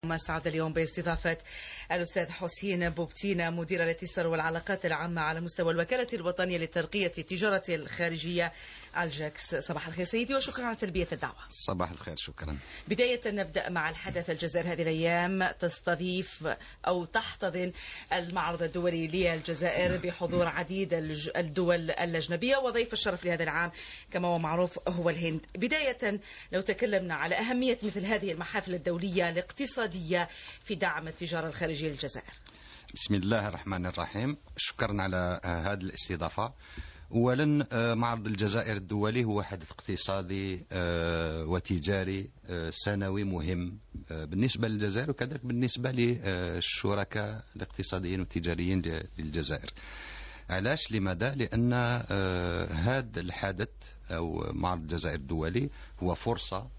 أسعد اليوم باستضافة الأستاذ حسين بوبتينا مدير الاتصال والعلاقات العامة على مستوى الوكالة الوطنية لترقية التجارة الخارجية الجاكس. صباح الخير سيدي وشكرا على تلبية الدعوة. صباح الخير، شكرا. بداية نبدأ مع الحدث. الجزائر هذه الأيام تستضيف أو تحتضن المعرض الدولي للجزائر بحضور عديد الدول الأجنبية، وضيف الشرف لهذا العام كما هو معروف هو الهند. بداية لو تكلمنا على أهمية مثل هذه المحافل الدولية الاقتصادية في دعم التجارة الخارجية للجزائر. بسم الله الرحمن الرحيم، شكرا على هذه الاستضافة. أولا، معرض الجزائر الدولي هو حدث اقتصادي وتجاري سنوي مهم بالنسبة للجزائر وكذلك بالنسبة للشركاء الاقتصاديين والتجاريين للجزائر. علاش؟ لماذا؟ لأن هذا الحدث أو معرض الجزائر الدولي هو فرصة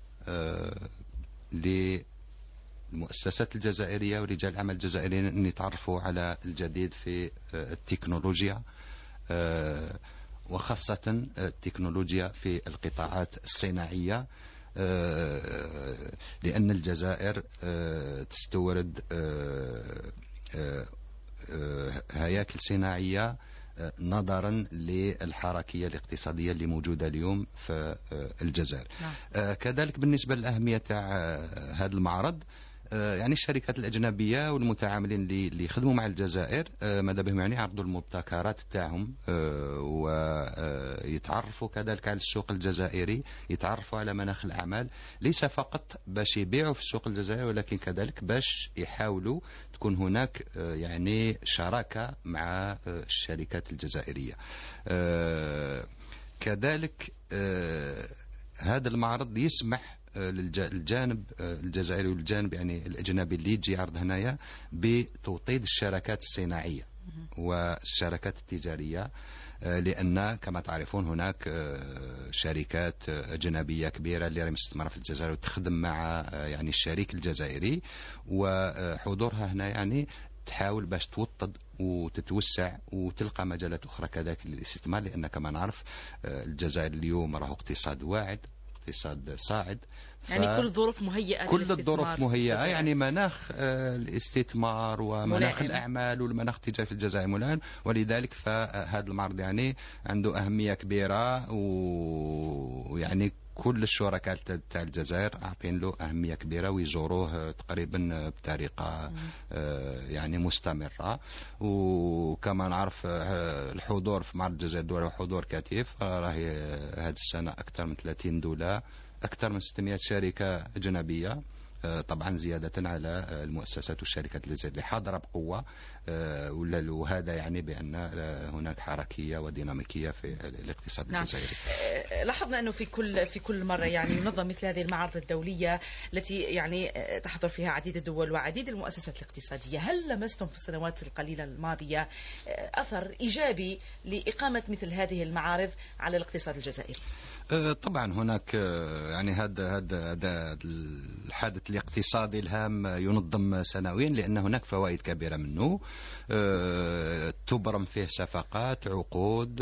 للمؤسسات الجزائرية ورجال الأعمال الجزائريين أن يتعرفوا على الجديد في التكنولوجيا، وخاصة التكنولوجيا في القطاعات الصناعية، لأن الجزائر تستورد هياكل صناعية نظرا للحركية الاقتصادية اللي موجودة اليوم في الجزائر. كذلك بالنسبة للأهمية هذا المعرض، يعني الشركات الأجنبية والمتعاملين اللي يخدموا مع الجزائر ماذا بهم يعني يعرضوا المبتكرات تاعهم ويتعرفوا كذلك على السوق الجزائري، يتعرفوا على مناخ الأعمال، ليس فقط باش يبيعوا في السوق الجزائري ولكن كذلك باش يحاولوا تكون هناك يعني شراكة مع الشركات الجزائرية. كذلك هذا المعرض يسمح للجانب الجزائري والجانب يعني الأجنبي اللي يجي يعرض هنايا بتوطيد الشراكات الصناعية والشراكات التجارية، لأن كما تعرفون هناك شركات أجنبية كبيرة اللي راهي مستثمرة في الجزائر وتخدم مع يعني الشريك الجزائري، وحضورها هنا يعني تحاول باش توطد وتتوسع وتلقى مجالات أخرى كذلك للاستثمار، لأن كما نعرف الجزائر اليوم راه اقتصاد واعد، اقتصاد صاعد، يعني كل الظروف مهيئة، كل الظروف مهيئة، يعني مناخ الاستثمار ومناخ ملائم. الأعمال والمناخ التجاري في الجزائر ملائم، ولذلك فهذا المعرض يعني عنده أهمية كبيرة، ويعني كل الشركاء تاع الجزائر عاطين له أهمية كبيرة ويزوروه تقريبا بطريقة يعني مستمرة. وكما نعرف الحضور في معرض الجزائر الدولي حضور كثيف، راهي هذه السنة أكثر من 30 دولة، أكثر من 600 شركة أجنبية، طبعا زيادة على المؤسسات والشركات اللي حاضرة بقوة، وهذا يعني بأن هناك حركية وديناميكية في الاقتصاد الجزائري. لاحظنا أنه في كل مرة يعني ينظم مثل هذه المعارض الدولية التي يعني تحضر فيها عديد الدول وعديد المؤسسات الاقتصادية. هل لمستم في السنوات القليلة الماضية أثر إيجابي لإقامة مثل هذه المعارض على الاقتصاد الجزائري؟ طبعا هناك يعني هذا الحدث الاقتصادي الهام ينظم سنويا، لأن هناك فوائد كبيرة منه، تبرم فيه صفقات، عقود،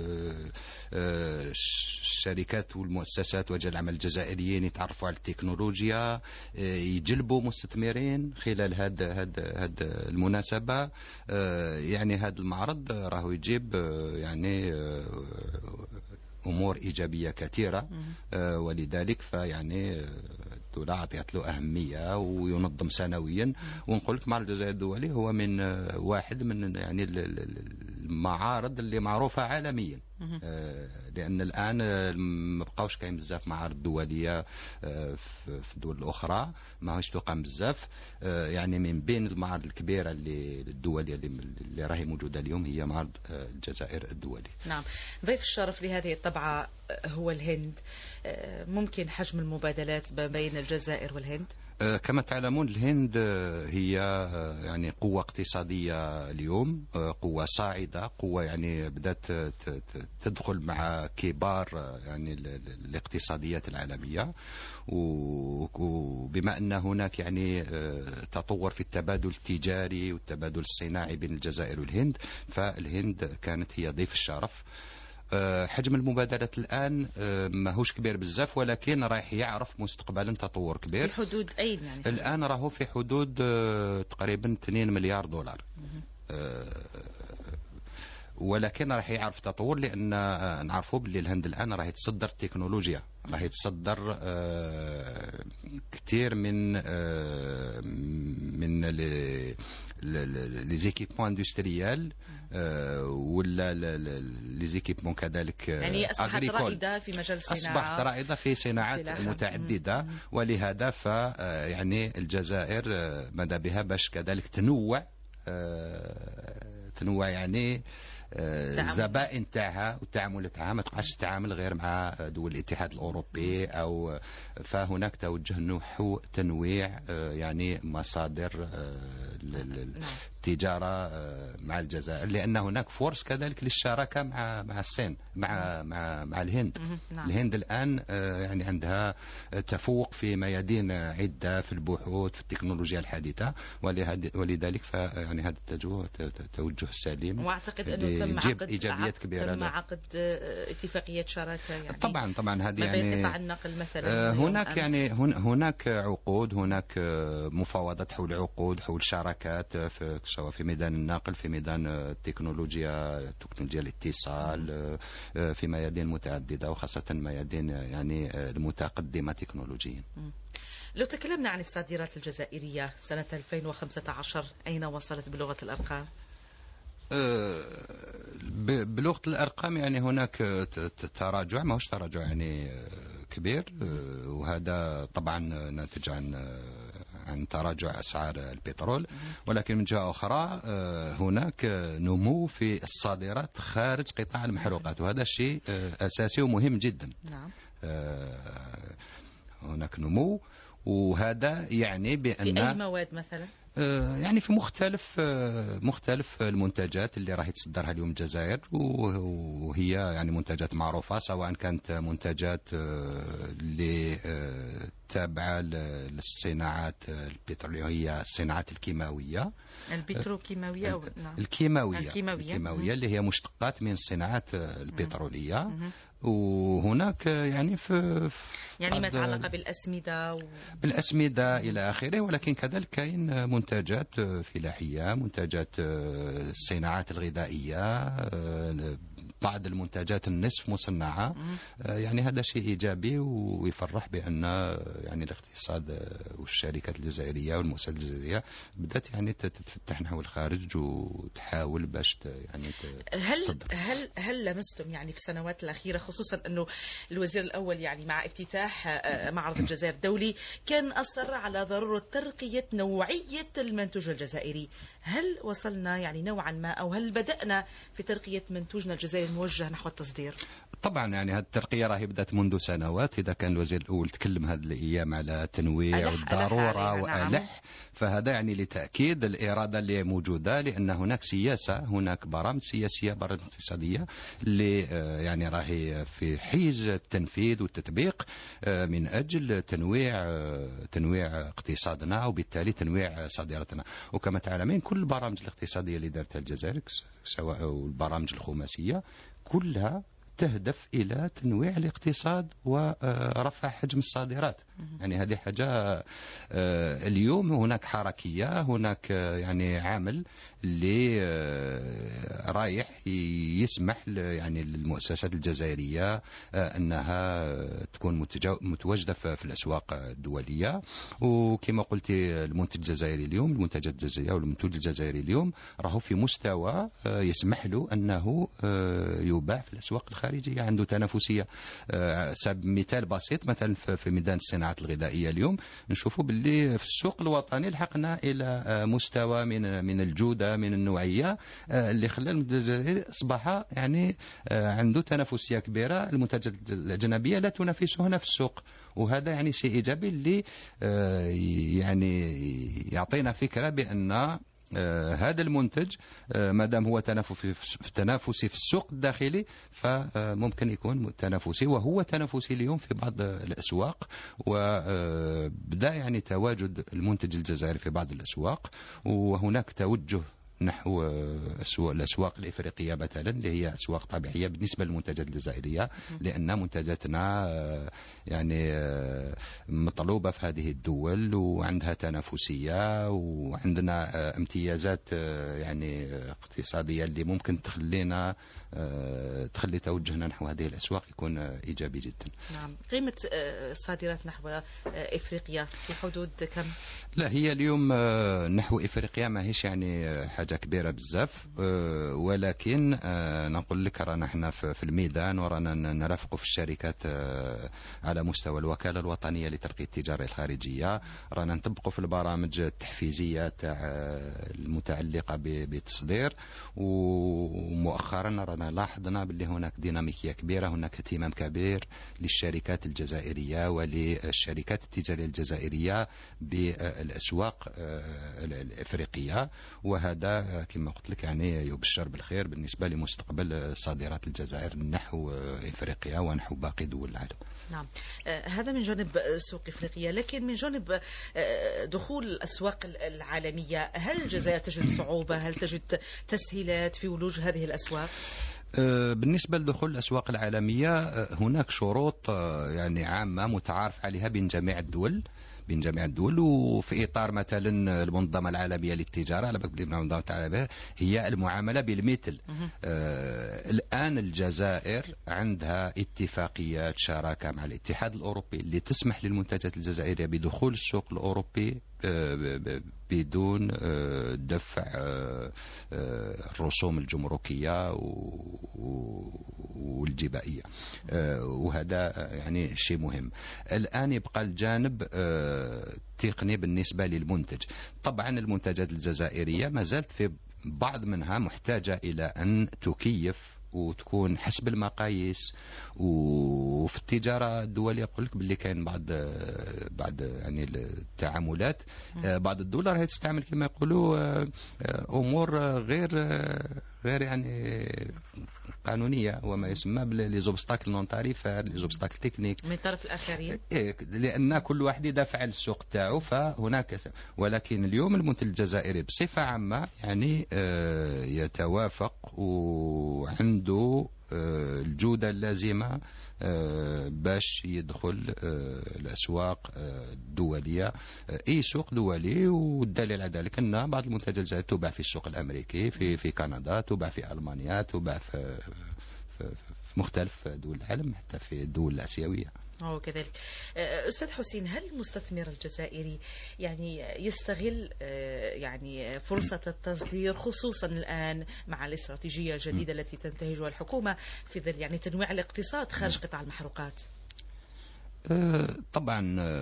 الشركات والمؤسسات ورجال الأعمال الجزائريين يتعرفوا على التكنولوجيا، يجلبوا مستثمرين خلال هذا المناسبة. يعني هذا المعرض راهو يجيب يعني أمور إيجابية كثيرة، ولذلك فيعني الدولة عطيت له أهمية وينظم سنويا. ونقول لك معرض الجزائر الدولي هو من واحد من يعني المعارض اللي معروفة عالميا، لأن الآن ما بقاوش كاين بزاف معارض دولية في الدول الأخرى، ما هوش تقام بزاف. يعني من بين المعارض الكبيرة الدولية اللي راهي موجودة اليوم هي معرض الجزائر الدولي. نعم. ضيف الشرف لهذه الطبعة هو الهند. ممكن حجم المبادلات بين الجزائر والهند؟ كما تعلمون الهند هي يعني قوة اقتصادية اليوم، قوة صاعدة، قوة يعني بدأت تدخل مع كبار يعني الاقتصاديات العالمية، وبما أن هناك يعني تطور في التبادل التجاري والتبادل الصناعي بين الجزائر والهند، فالهند كانت هي ضيف الشرف حجم المبادرات الآن ماهوش كبير بزاف، ولكن رايح يعرف مستقبلا تطور كبير. في حدود أين يعني؟ الآن راهو في حدود تقريبا 2 مليار دولار. ولكن راح يعرف تطور، لان نعرفوا باللي الهند الان راهي تصدر التكنولوجيا، راهي تصدر كثير من لي زيكيبمون اندستريال ولا لي زيكيبمون كذلك، يعني أصبحت رائدة في مجال الصناعة، أصبحت رائدة في صناعات متعددة. ولهذا يعني الجزائر ماذا بها باش كذلك تنوع يعني الزبائن تاعها والتعامل تاعها، ما تبقاش تتعامل غير مع دول الاتحاد الاوروبي او. فهناك توجه نحو تنويع يعني مصادر التجاره مع الجزائر، لان هناك فرص كذلك للشراكه مع الصين، مع الهند. الهند الان يعني عندها تفوق في ميادين عده في البحوث في التكنولوجيا الحديثه، ولذلك يعني هذا توجه سليم. واعتقد انه يجيب ايجابيات كبيره. تم عقد اتفاقيه شراكه يعني. طبعا هذه يعني قطاع النقل مثلا. هناك يعني هناك عقود، هناك مفاوضات حول عقود، حول شراكات سواء في ميدان النقل، في ميدان تكنولوجيا الاتصال، في ميادين متعدده، وخاصه ميادين يعني المتقدمه تكنولوجيا. لو تكلمنا عن الصادرات الجزائريه سنه 2015، اين وصلت بلغه الارقام؟ بلغة الأرقام يعني هناك تراجع، ماهوش تراجع يعني كبير، وهذا طبعا ناتج عن تراجع أسعار البترول. ولكن من جهة أخرى هناك نمو في الصادرات خارج قطاع المحروقات، وهذا شيء أساسي ومهم جدا. نعم. هناك نمو، وهذا يعني بأن في أي مواد مثلا؟ يعني في مختلف المنتجات اللي راح تصدرها اليوم الجزائر، وهي يعني منتجات معروفة، سواء كانت منتجات اللي تابعة للصناعات البترولية، هي الصناعات الكيماوية، البتروكيماوية أو الكيماوية اللي هي مشتقات من الصناعات البترولية. وهناك يعني يعني ما يتعلق بالأسمدة إلى آخره. ولكن كذلك كاين منتجات فلاحية، منتجات الصناعات الغذائية، بعض المنتجات النصف مصنعة. يعني هذا شيء إيجابي ويفرح بأن يعني الاقتصاد والشركات الجزائرية والمؤسسات الجزائرية بدأت يعني تتفتح نحو الخارج وتحاول باش يعني تصدر. هل لمستم يعني في السنوات الأخيرة، خصوصا أنه الوزير الأول يعني مع افتتاح معرض الجزائر الدولي كان أصر على ضرورة ترقية نوعية المنتوج الجزائري، هل وصلنا يعني نوعا ما، أو هل بدأنا في ترقية منتوجنا الجزائري الموجه نحو التصدير؟ طبعا يعني هذه الترقية راهي بدأت منذ سنوات. إذا كان الوزير الأول تكلم هذه الأيام على التنويع والضرورة وألح، فهذا يعني لتأكيد الإرادة اللي موجودة، لأن هناك سياسة، هناك برامج سياسية، برامج اقتصادية اللي يعني راهي في حيز التنفيذ والتطبيق من أجل تنويع اقتصادنا، وبالتالي تنويع صادراتنا. وكما تعلمين كل البرامج الاقتصادية اللي دارتها الجزائر سواء البرامج الخماسية كلها تهدف إلى تنويع الاقتصاد ورفع حجم الصادرات. يعني هذه حاجة اليوم هناك حركية، هناك يعني عمل اللي رايح يسمح يعني للمؤسسات الجزائرية أنها تكون متواجدة في الأسواق الدولية. وكما قلت المنتج الجزائري اليوم، المنتجات الجزائرية والمنتوج الجزائري اليوم راهو في مستوى يسمح له أنه يباع في الأسواق الخارجية، عنده تنافسية. مثال بسيط، مثلا في ميدان الصناعات الغذائية اليوم نشوفوا باللي في السوق الوطني لحقنا إلى مستوى من الجودة، من النوعية، اللي خلى المنتج الجزائري أصبح يعني عنده تنافسية كبيرة. المنتجات الأجنبية لا تنافسه هنا في السوق، وهذا يعني شيء إيجابي اللي يعني يعطينا فكرة بأن هذا المنتج ما دام هو تنافسي في السوق الداخلي، فممكن يكون تنافسي، وهو تنافسي اليوم في بعض الأسواق. وبدأ يعني تواجد المنتج الجزائري في بعض الأسواق، وهناك توجه نحو الأسواق الإفريقية مثلا، اللي هي أسواق طبيعية بالنسبة للمنتجات الجزائرية، لأن منتجاتنا يعني مطلوبة في هذه الدول وعندها تنافسية وعندنا امتيازات يعني اقتصادية اللي ممكن تخلي توجهنا نحو هذه الأسواق يكون إيجابي جدا. نعم. قيمة الصادرات نحو إفريقيا في حدود كم؟ لا، هي اليوم نحو إفريقيا ما هيش يعني حاجة كبيرة بزاف، ولكن نقول لك رانا احنا في الميدان، ورانا نرافق في الشركات على مستوى الوكالة الوطنية لترقية التجارة الخارجية، رانا نطبقوا في البرامج التحفيزية المتعلقة بالتصدير، ومؤخرا رانا لاحظنا باللي هناك ديناميكية كبيرة، هناك اهتمام كبير للشركات الجزائرية وللشركات التجارية الجزائرية بالأسواق الإفريقية، وهذا كما قلت لك يعني يبشر بالخير بالنسبة لمستقبل صادرات الجزائر نحو إفريقيا ونحو باقي دول العالم. نعم. هذا من جانب سوق إفريقيا، لكن من جانب دخول الأسواق العالمية، هل الجزائر تجد صعوبة؟ هل تجد تسهيلات في ولوج هذه الأسواق؟ بالنسبة لدخول الأسواق العالمية هناك شروط يعني عامة متعارف عليها بين جميع الدول، وفي إطار مثلا المنظمة العالمية للتجارة، على بالك المنظمة العالمية هي المعاملة بالمثل. الآن الجزائر عندها اتفاقيات شراكة مع الاتحاد الأوروبي اللي تسمح للمنتجات الجزائرية بدخول السوق الأوروبي بدون دفع الرسوم الجمركية والجبائية، وهذا يعني شيء مهم. الآن يبقى الجانب تقني بالنسبة للمنتج. طبعا المنتجات الجزائرية ما زالت في بعض منها محتاجة إلى أن تكيف وتكون حسب المقاييس، وفي التجارة الدولية يقول لك باللي كاين بعض يعني التعاملات، بعض الدول راهي تستعمل كما يقولوا أمور غير يعني قانونية، وما يسمى لي زوبستاكل نون تاريفير، لي زوبستاكل تكنيك من طرف الآخرين، لأن كل واحد يدافع عن السوق تاعو، فهناك. ولكن اليوم المنتج الجزائري بصفة عامة يعني يتوافق وعنده الجودة اللازمة باش يدخل الأسواق الدولية، أي سوق دولي. والدليل على ذلك أن بعض المنتجات الجزائرية تباع في السوق الأمريكي، في كندا، تباع في ألمانيا، تباع في مختلف دول العالم، حتى في الدول الآسيوية. كذلك. أستاذ حسين، هل المستثمر الجزائري يعني يستغل يعني فرصة التصدير، خصوصا الآن مع الاستراتيجية الجديدة التي تنتهجها الحكومة في ظل يعني تنويع الاقتصاد خارج قطاع المحروقات؟ طبعا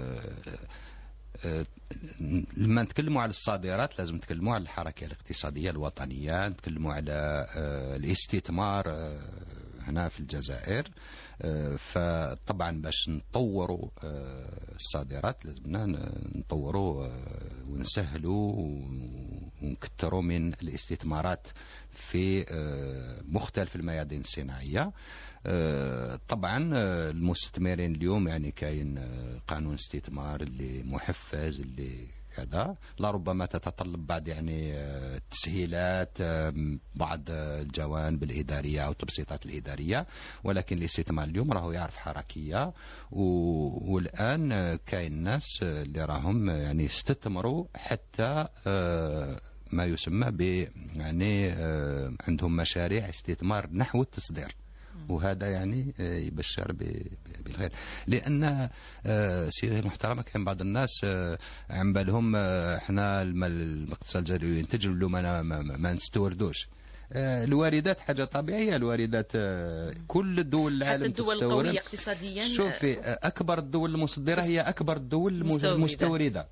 لما نتكلموا على الصادرات لازم نتكلموا على الحركة الاقتصادية الوطنية، نتكلموا على الاستثمار هنا في الجزائر. فطبعا باش نطوروا الصادرات لازمنا نطوروا ونسهلوا ونكثروا من الاستثمارات في مختلف الميادين الصناعية. طبعا المستثمرين اليوم يعني كاين قانون استثمار اللي محفز، اللي كذا لربما تتطلب بعض يعني تسهيلات بعض الجوانب الإدارية أو التبسيطات الإدارية، ولكن الاستثمار اليوم راهو يعرف حركية، والآن كاين ناس اللي راهم يعني استثمروا حتى ما يسمى ب يعني عندهم مشاريع استثمار نحو التصدير، وهذا يعني يبشر بالخير. لأن سيدي المحترمة كان بعض الناس عم بالهم احنا الاقتصاد الجزائري ينتج له ما نستوردوش. الواردات حاجة طبيعية، الواردات كل الدول العالم حتى الدول القوية اقتصاديا. شوفي أكبر الدول المصدرة هي أكبر الدول المستوردة.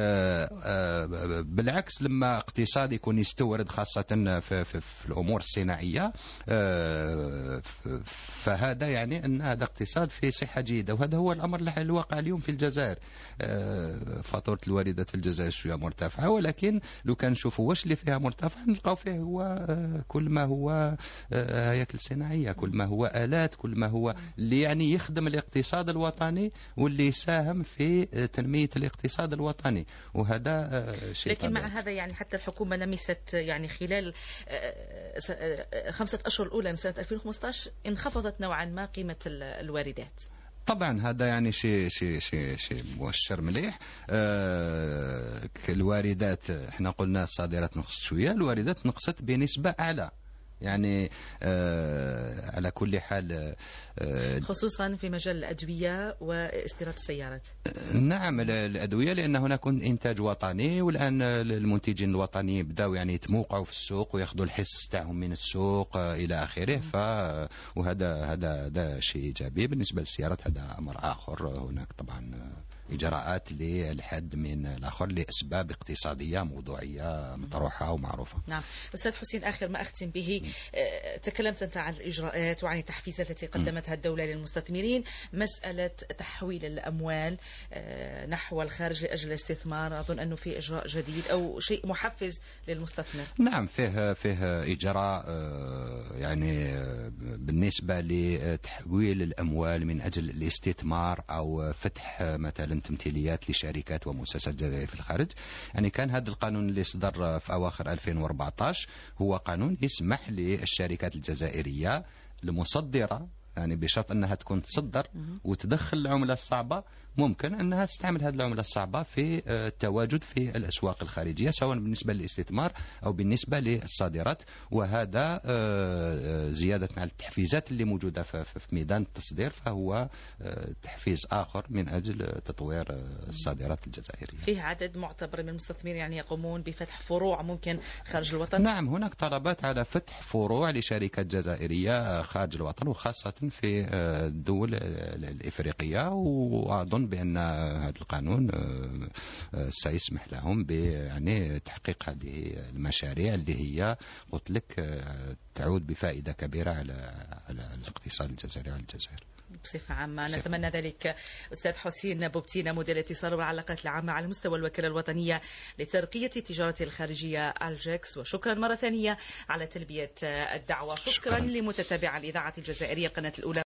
بالعكس لما اقتصاد يكون يستورد خاصة في الأمور الصناعية، فهذا يعني أن هذا اقتصاد في صحة جيدة، وهذا هو الأمر الواقع اليوم في الجزائر. فاتورة الواردات في الجزائر شوية مرتفعة، ولكن لو كان نشوفوا واش اللي فيها مرتفع نلقاو فيه هو كل ما هو هياكل صناعية، كل ما هو آلات، كل ما هو اللي يعني يخدم الاقتصاد الوطني واللي يساهم في تنمية الاقتصاد الوطني، وهذا شيء لكن مع هذا يعني حتى الحكومة لمست يعني خلال 5 أشهر الأولى من سنة 2015 انخفضت نوعا ما قيمة الواردات. طبعا هذا يعني شيء مؤشر مليح. الواردات احنا قلنا الصادرات نقصت شوية، الواردات نقصت بنسبة أعلى يعني على كل حال، خصوصا في مجال الأدوية واستيراد السيارات. نعم الأدوية، لأن هناك إنتاج وطني، والآن المنتجين الوطنيين بدأوا يعني يتموقعوا في السوق ويأخذوا الحصة تاعهم من السوق إلى آخره. وهذا شيء إيجابي. بالنسبة للسيارات هذا أمر آخر، هناك طبعا إجراءات للحد من الآخر لأسباب اقتصادية موضوعية مطروحة ومعروفة. نعم أستاذ حسين، آخر ما أختم به، تكلمت أنت عن الإجراءات وعن التحفيزات التي قدمتها الدولة للمستثمرين. مسألة تحويل الأموال نحو الخارج لأجل الاستثمار، أظن أنه في إجراء جديد أو شيء محفز للمستثمر. نعم فيه إجراء يعني بالنسبة لتحويل الأموال من أجل الاستثمار أو فتح مثلا تمثيليات لشركات ومؤسسات جزائرية في الخارج. يعني كان هذا القانون اللي صدر في أواخر 2014 هو قانون يسمح للشركات الجزائرية المصدرة، يعني بشرط أنها تكون تصدر وتدخل العملة الصعبة، ممكن أنها تستعمل هذه العملة الصعبة في التواجد في الأسواق الخارجية، سواء بالنسبة للاستثمار أو بالنسبة للصادرات. وهذا زيادة على التحفيزات اللي موجودة في ميدان التصدير، فهو تحفيز آخر من أجل تطوير الصادرات الجزائرية. فيه عدد معتبر من المستثمرين يعني يقومون بفتح فروع ممكن خارج الوطن؟ نعم هناك طلبات على فتح فروع لشركات جزائرية خارج الوطن، وخاصة في الدول الإفريقية. وأظن بأن هذا القانون سيسمح لهم يعني تحقيق هذه المشاريع اللي هي قلت لك تعود بفائدة كبيرة على الاقتصاد الجزائري وعلى الجزائر بصفة عامة. نتمنى ذلك. أستاذ حسين بوبتينا، مدير الاتصال والعلاقات العامة على مستوى الوكالة الوطنية لترقية التجارة الخارجية الجكس، وشكرا مرة ثانية على تلبية الدعوة. شكرا لمتتابعي الإذاعة الجزائرية قناة الأولى.